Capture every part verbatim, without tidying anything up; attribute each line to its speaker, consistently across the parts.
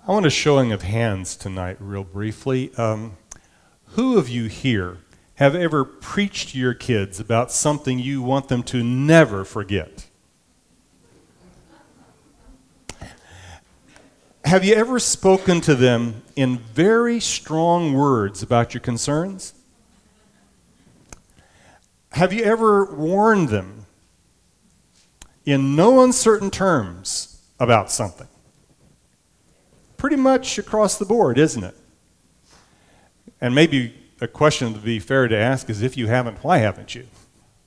Speaker 1: I want a showing of hands tonight, real briefly. Um, who of you here have ever preached to your kids about something you want them to never forget? Have you ever spoken to them in very strong words about your concerns? Have you ever warned them in no uncertain terms about something? Pretty much across the board, isn't it? And maybe a question to be fair to ask is, if you haven't, why haven't you?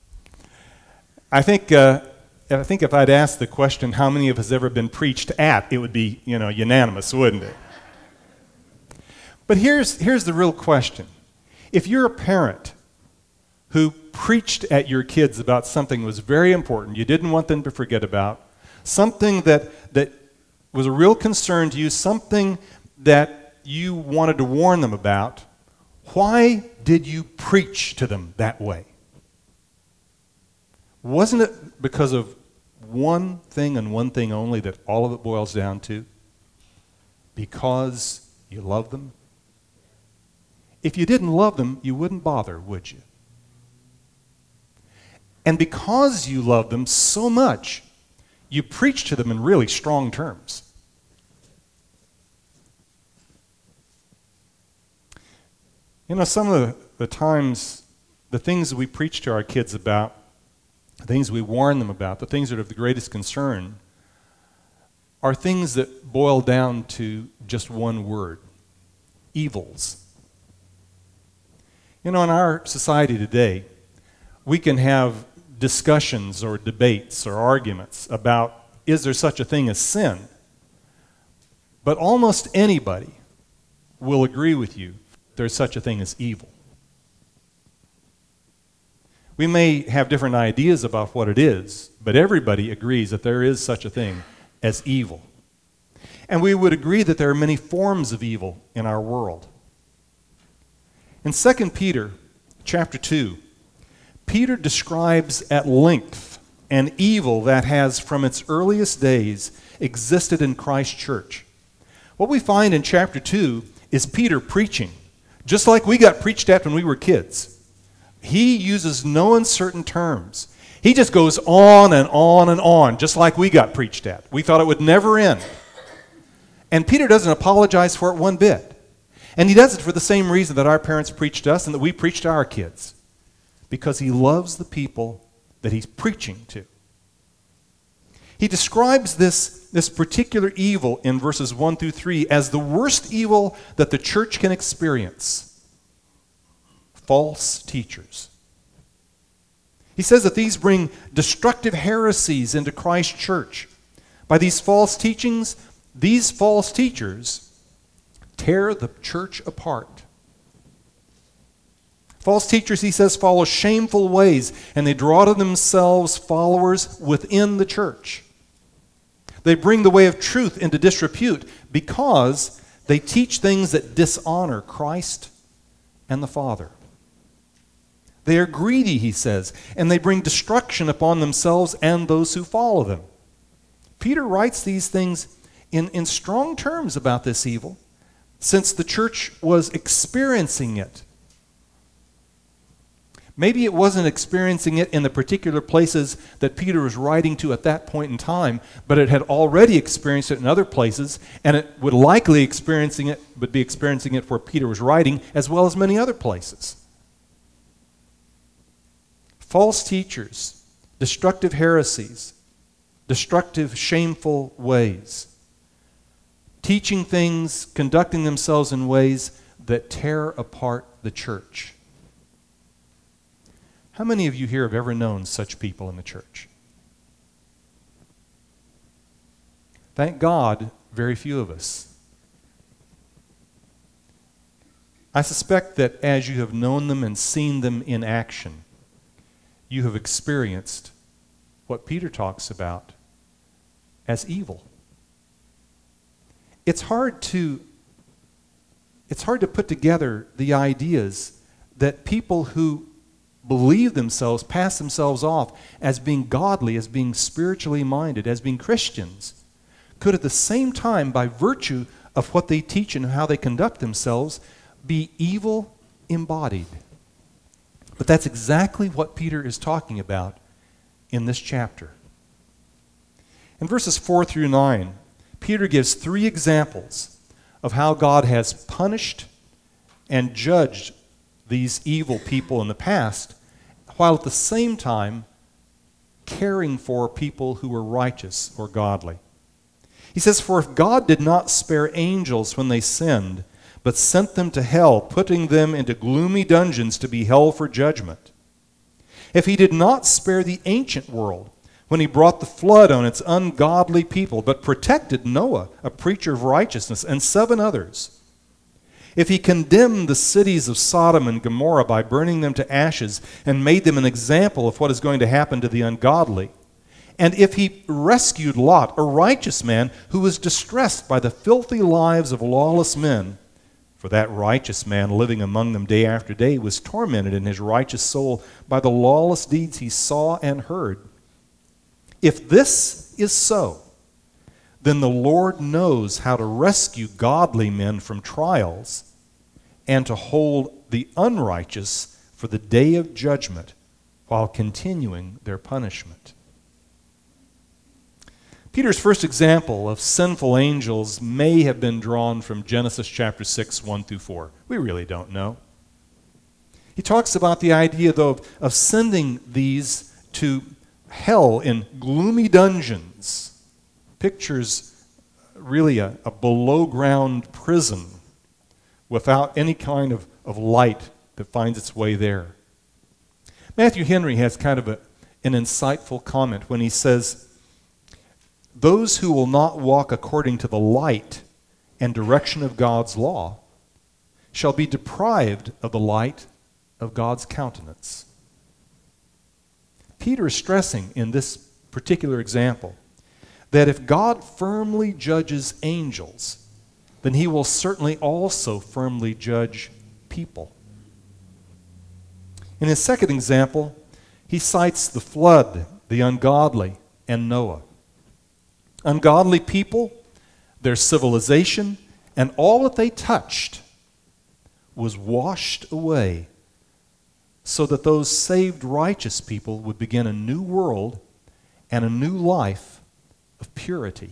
Speaker 1: I think uh, I think if I'd asked the question, how many of us ever been preached at, it would be, you know, unanimous, wouldn't it? But here's here's the real question. If you're a parent who preached at your kids about something that was very important, you didn't want them to forget about, something that that was a real concern to you, something that you wanted to warn them about, why did you preach to them that way? Wasn't it because of one thing and one thing only that all of it boils down to? Because you love them? If you didn't love them, you wouldn't bother, would you? And because you love them so much, you preach to them in really strong terms. You know, some of the, the times, the things that we preach to our kids about, the things we warn them about, the things that are of the greatest concern, are things that boil down to just one word: evils. You know, in our society today, we can have discussions or debates or arguments about, is there such a thing as sin? But almost anybody will agree with you there's such a thing as evil. We may have different ideas about what it is, but everybody agrees that there is such a thing as evil. And we would agree that there are many forms of evil in our world. In Second Peter chapter two, Peter describes at length an evil that has from its earliest days existed in Christ's church. What we find in chapter two is Peter preaching, just like we got preached at when we were kids. He uses no uncertain terms. He just goes on and on and on, just like we got preached at. We thought it would never end. And Peter doesn't apologize for it one bit. And he does it for the same reason that our parents preached us and that we preached to our kids. Because he loves the people that he's preaching to. He describes this, this particular evil in verses one through three as the worst evil that the church can experience: false teachers. He says that these bring destructive heresies into Christ's church. By these false teachings, these false teachers tear the church apart. False teachers, he says, follow shameful ways, and they draw to themselves followers within the church. They bring the way of truth into disrepute because they teach things that dishonor Christ and the Father. They are greedy, he says, and they bring destruction upon themselves and those who follow them. Peter writes these things in, in strong terms about this evil, since the church was experiencing it. Maybe it wasn't experiencing it in the particular places that Peter was writing to at that point in time, but it had already experienced it in other places, and it would likely experiencing it, would be experiencing it where Peter was writing, as well as many other places. False teachers, destructive heresies, destructive, shameful ways, teaching things, conducting themselves in ways that tear apart the church. How many of you here have ever known such people in the church? Thank God, very few of us. I suspect that as you have known them and seen them in action, you have experienced what Peter talks about as evil. It's hard to, it's hard to put together the ideas that people who believe themselves, pass themselves off as being godly, as being spiritually minded, as being Christians, could at the same time, by virtue of what they teach and how they conduct themselves be evil embodied. But that's exactly what Peter is talking about in this chapter. In verses four through nine, Peter gives three examples of how God has punished and judged these evil people in the past, while at the same time caring for people who were righteous or godly. He says, "For if God did not spare angels when they sinned, but sent them to hell, putting them into gloomy dungeons to be held for judgment. If he did not spare the ancient world when he brought the flood on its ungodly people, but protected Noah, a preacher of righteousness, and seven others. If he condemned the cities of Sodom and Gomorrah by burning them to ashes and made them an example of what is going to happen to the ungodly, and if he rescued Lot, a righteous man who was distressed by the filthy lives of lawless men, for that righteous man living among them day after day was tormented in his righteous soul by the lawless deeds he saw and heard. If this is so, then the Lord knows how to rescue godly men from trials and to hold the unrighteous for the day of judgment while continuing their punishment." Peter's first example of sinful angels may have been drawn from Genesis chapter six, one through four. We really don't know. He talks about the idea, though, of, of sending these to hell in gloomy dungeons. Pictures really a, a below-ground prison without any kind of, of light that finds its way there. Matthew Henry has kind of a, an insightful comment when he says, "Those who will not walk according to the light and direction of God's law shall be deprived of the light of God's countenance." Peter is stressing in this particular example that if God firmly judges angels, then he will certainly also firmly judge people. In his second example, he cites the flood, the ungodly, and Noah. Ungodly people, their civilization, and all that they touched was washed away so that those saved righteous people would begin a new world and a new life of purity.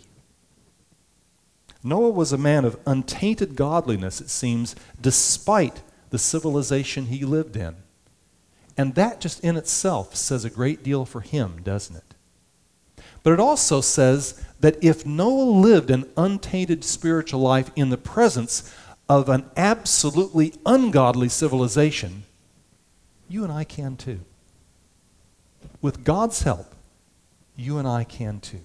Speaker 1: Noah was a man of untainted godliness, it seems, despite the civilization he lived in. And that just in itself says a great deal for him, doesn't it? But it also says that if Noah lived an untainted spiritual life in the presence of an absolutely ungodly civilization, you and I can too. With God's help, you and I can too.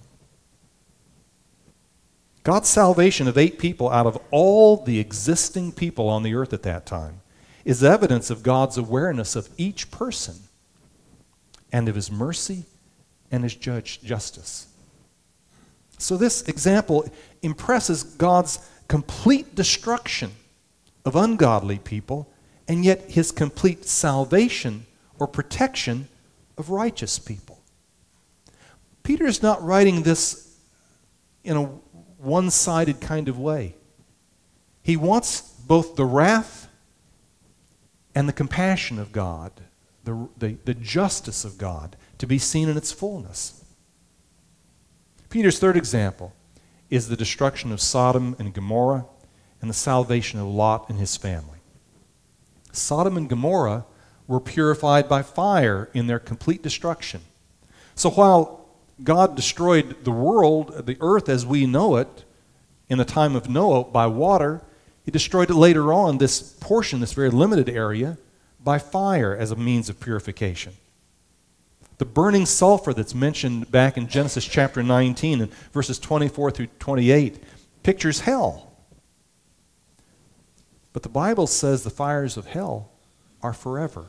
Speaker 1: God's salvation of eight people out of all the existing people on the earth at that time is evidence of God's awareness of each person and of his mercy and his judge justice. So this example impresses God's complete destruction of ungodly people and yet his complete salvation or protection of righteous people. Peter is not writing this in a one-sided kind of way. He wants both the wrath and the compassion of God, the, the, the justice of God, to be seen in its fullness. Peter's third example is the destruction of Sodom and Gomorrah and the salvation of Lot and his family. Sodom and Gomorrah were purified by fire in their complete destruction. So while God destroyed the world, the earth as we know it, in the time of Noah by water, he destroyed it later on, this portion, this very limited area, by fire as a means of purification. The burning sulfur that's mentioned back in Genesis chapter nineteen and verses twenty-four through twenty-eight pictures hell. But the Bible says the fires of hell are forever.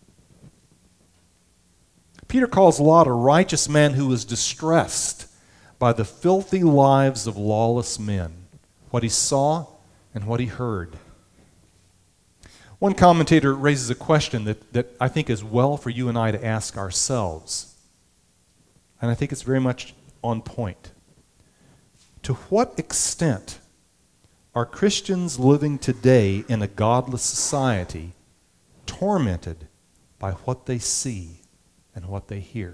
Speaker 1: Peter calls Lot a righteous man who was distressed by the filthy lives of lawless men, what he saw and what he heard. One commentator raises a question that, that I think is well for you and I to ask ourselves. And I think it's very much on point. To what extent Are Christians living today in a godless society tormented by what they see and what they hear?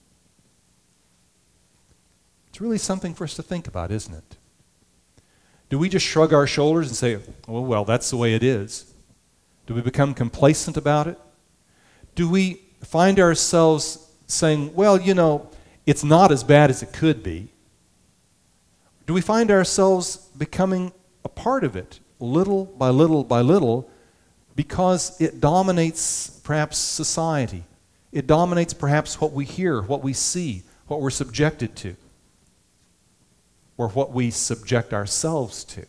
Speaker 1: It's really something for us to think about, isn't it? Do we just shrug our shoulders and say, oh, well, that's the way it is? Do we become complacent about it? Do we find ourselves saying, well, you know, it's not as bad as it could be? Do we find ourselves becoming a part of it, little by little by little, because it dominates perhaps society? It dominates perhaps what we hear, what we see, what we're subjected to, or what we subject ourselves to.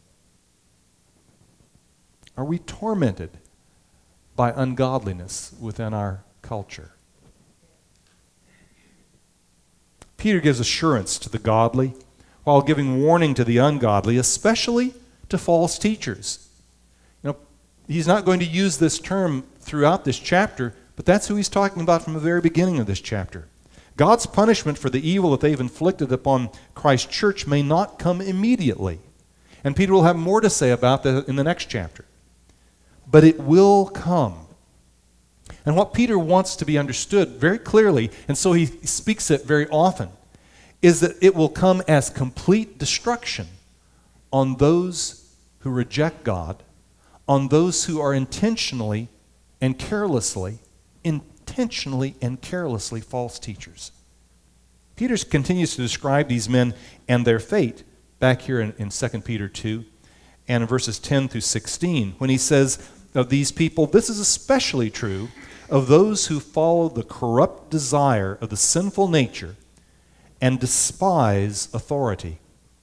Speaker 1: Are we tormented by ungodliness within our culture? Peter gives assurance to the godly while giving warning to the ungodly, especially to false teachers. You know, he's not going to use this term throughout this chapter, but that's who he's talking about from the very beginning of this chapter. God's punishment for the evil that they've inflicted upon Christ's church may not come immediately. And Peter will have more to say about that in the next chapter. But it will come. And what Peter wants to be understood very clearly, and so he speaks it very often, is that it will come as complete destruction on those who reject God, on those who are intentionally and carelessly, intentionally and carelessly false teachers. Peter continues to describe these men and their fate back here in, in Second Peter two and in verses ten through sixteen, when he says of these people, this is especially true of those who follow the corrupt desire of the sinful nature and despise authority.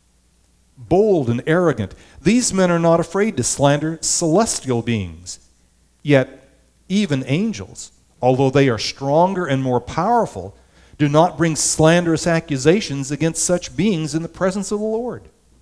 Speaker 1: Bold and arrogant, these men are not afraid to slander celestial beings. Yet even angels, although they are stronger and more powerful, do not bring slanderous accusations against such beings in the presence of the Lord.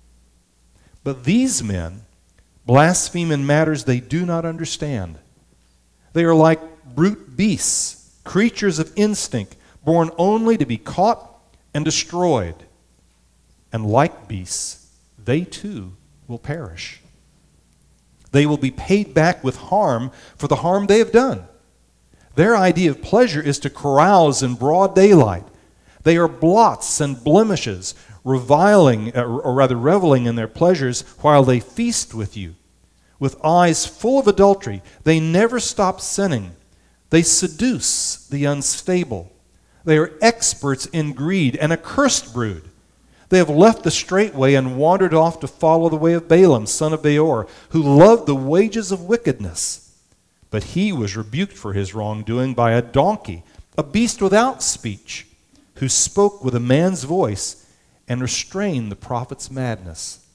Speaker 1: But these men blaspheme in matters they do not understand. They are like brute beasts, creatures of instinct, born only to be caught and destroyed. And like beasts, they too will perish. They will be paid back with harm for the harm they have done. Their idea of pleasure is to carouse in broad daylight. They are blots and blemishes, reviling, or rather reveling in their pleasures while they feast with you. With eyes full of adultery, they never stop sinning. They seduce the unstable. They are experts in greed, an accursed brood. They have left the straight way and wandered off to follow the way of Balaam, son of Beor, who loved the wages of wickedness. But he was rebuked for his wrongdoing by a donkey, a beast without speech, who spoke with a man's voice and restrained the prophet's madness.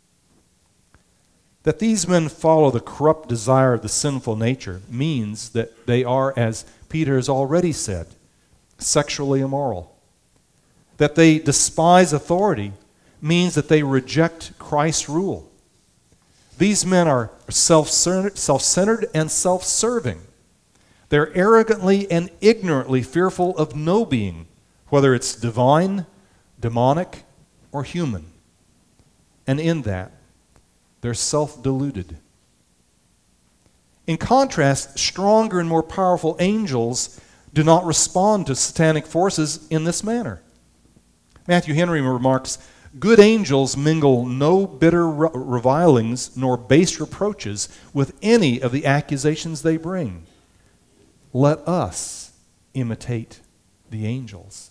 Speaker 1: That these men follow the corrupt desire of the sinful nature means that they are, as Peter has already said, sexually immoral. That they despise authority means that they reject Christ's rule. These men are self-centered, self-centered and self-serving. They're arrogantly and ignorantly fearful of no being, whether it's divine, demonic, or human. And in that, they're self-deluded. In contrast, stronger and more powerful angels do not respond to satanic forces in this manner. Matthew Henry remarks, good angels mingle no bitter revilings nor base reproaches with any of the accusations they bring. Let us imitate the angels.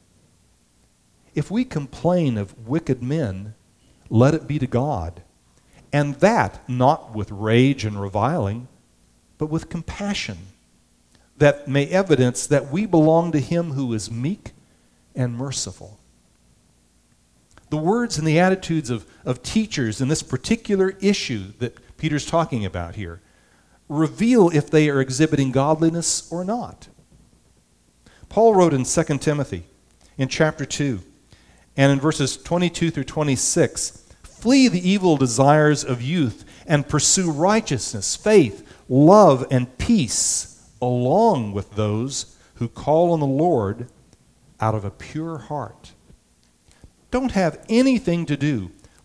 Speaker 1: If we complain of wicked men, let it be to God, and that not with rage and reviling, but with compassion, that may evidence that we belong to Him who is meek and merciful. The words and the attitudes of, of teachers in this particular issue that Peter's talking about here reveal if they are exhibiting godliness or not. Paul wrote in Second Timothy in chapter two and in verses twenty-two through twenty-six, flee the evil desires of youth and pursue righteousness, faith, love, and peace along with those who call on the Lord out of a pure heart. Don't have anything to do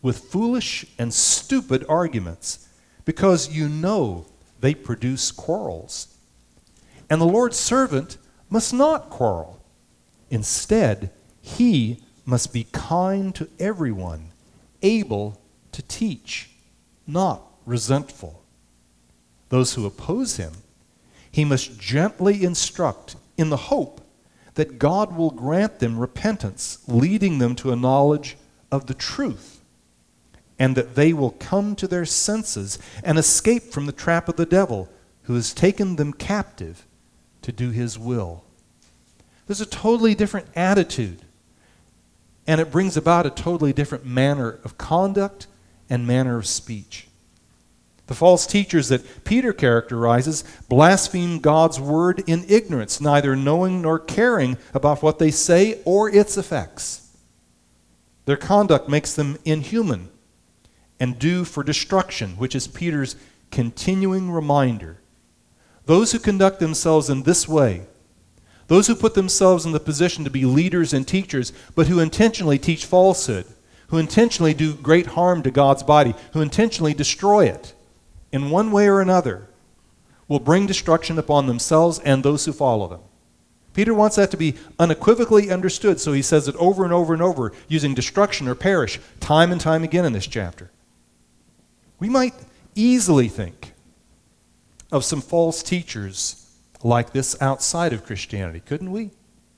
Speaker 1: with foolish and stupid arguments, because you know they produce quarrels. And the Lord's servant must not quarrel. Instead, he must be kind to everyone, able to teach, not resentful. Those who oppose him, he must gently instruct in the hope that God will grant them repentance, leading them to a knowledge of the truth, and that they will come to their senses and escape from the trap of the devil, who has taken them captive to do his will. There's a totally different attitude, and it brings about a totally different manner of conduct and manner of speech. The false teachers that Peter characterizes blaspheme God's word in ignorance, neither knowing nor caring about what they say or its effects. Their conduct makes them inhuman and due for destruction, which is Peter's continuing reminder. Those who conduct themselves in this way, those who put themselves in the position to be leaders and teachers, but who intentionally teach falsehood, who intentionally do great harm to God's body, who intentionally destroy it in one way or another, will bring destruction upon themselves and those who follow them. Peter wants that to be unequivocally understood, so he says it over and over and over, using destruction or perish time and time again in this chapter. We might easily think of some false teachers like this outside of Christianity, couldn't we?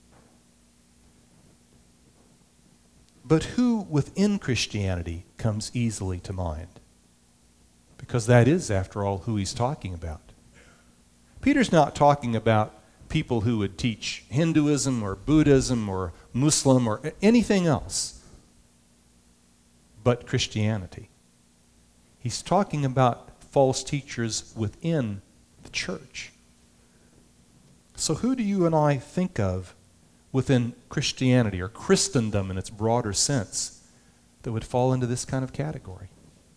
Speaker 1: But who within Christianity comes easily to mind? Because that is, after all, who he's talking about. Peter's not talking about people who would teach Hinduism or Buddhism or Muslim or anything else but Christianity. He's talking about false teachers within the church. So who do you and I think of within Christianity or Christendom in its broader sense that would fall into this kind of category?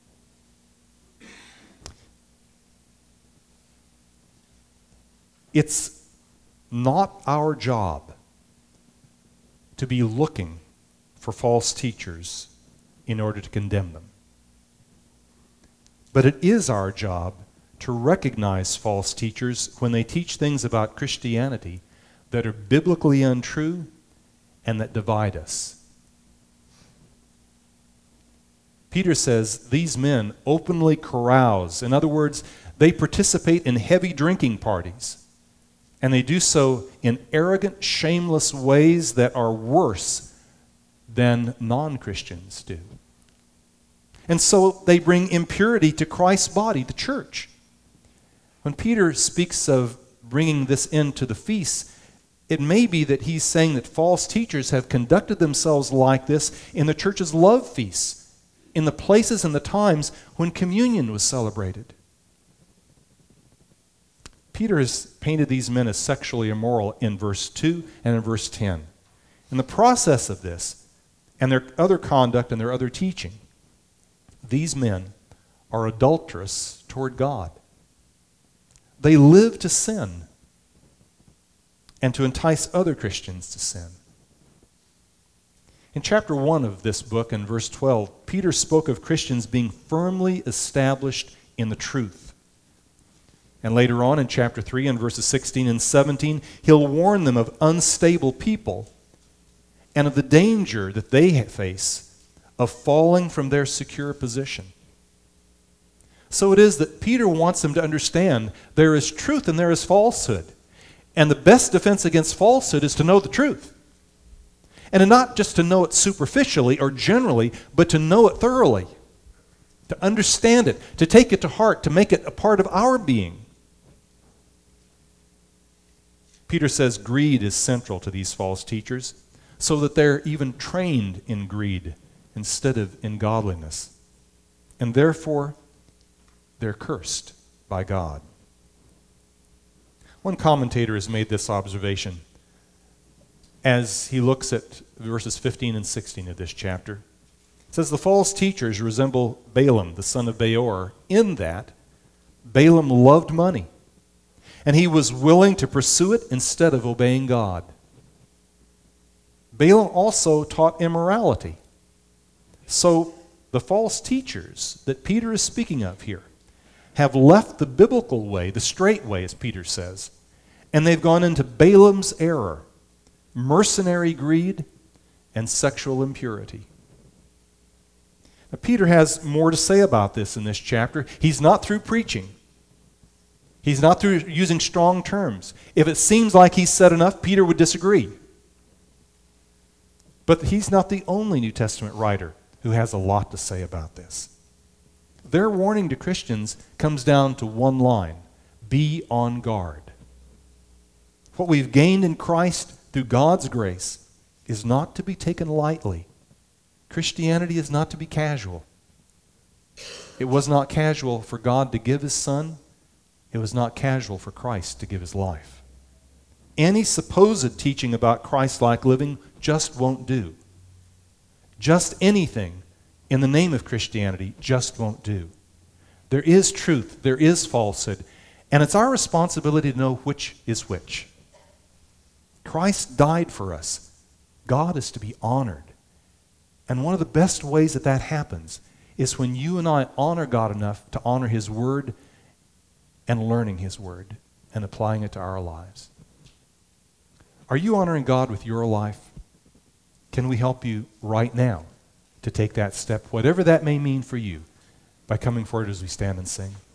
Speaker 1: It's not our job to be looking for false teachers in order to condemn them. But it is our job to recognize false teachers when they teach things about Christianity that are biblically untrue and that divide us. Peter says these men openly carouse. In other words, they participate in heavy drinking parties. And they do so in arrogant, shameless ways that are worse than non-Christians do. And so they bring impurity to Christ's body, the church. When Peter speaks of bringing this into the feast, it may be that he's saying that false teachers have conducted themselves like this in the church's love feasts, in the places and the times when communion was celebrated. Peter has painted these men as sexually immoral in verse two and in verse ten. In the process of this, and their other conduct and their other teaching, these men are adulterous toward God. They live to sin and to entice other Christians to sin. In chapter one of this book, in verse twelve, Peter spoke of Christians being firmly established in the truth. And later on in chapter three, in verses sixteen and seventeen, he'll warn them of unstable people and of the danger that they face of falling from their secure position. So it is that Peter wants them to understand there is truth and there is falsehood. And the best defense against falsehood is to know the truth. And not just to know it superficially or generally, but to know it thoroughly, to understand it, to take it to heart, to make it a part of our being. Peter says greed is central to these false teachers, so that they're even trained in greed instead of in godliness. And therefore, they're cursed by God. One commentator has made this observation as he looks at verses fifteen and sixteen of this chapter. It says, the false teachers resemble Balaam, the son of Beor, in that Balaam loved money, and he was willing to pursue it instead of obeying God. Balaam also taught immorality. So the false teachers that Peter is speaking of here, have left the biblical way, the straight way, as Peter says, and they've gone into Balaam's error, mercenary greed, and sexual impurity. Now, Peter has more to say about this in this chapter. He's not through preaching. He's not through using strong terms. If it seems like he's said enough, Peter would disagree. But he's not the only New Testament writer who has a lot to say about this. Their warning to Christians comes down to one line: be on guard. What we've gained in Christ through God's grace is not to be taken lightly. Christianity is not to be casual. It was not casual for God to give his Son. It was not casual for Christ to give his life. Any supposed teaching about Christ-like living just won't do. Just anything in the name of Christianity just won't do. There is truth, there is falsehood, and it's our responsibility to know which is which. Christ died for us. God is to be honored. And one of the best ways that that happens is when you and I honor God enough to honor his word and learning his word and applying it to our lives. Are you honoring God with your life? Can we help you right now to take that step, whatever that may mean for you, by coming forward as we stand and sing?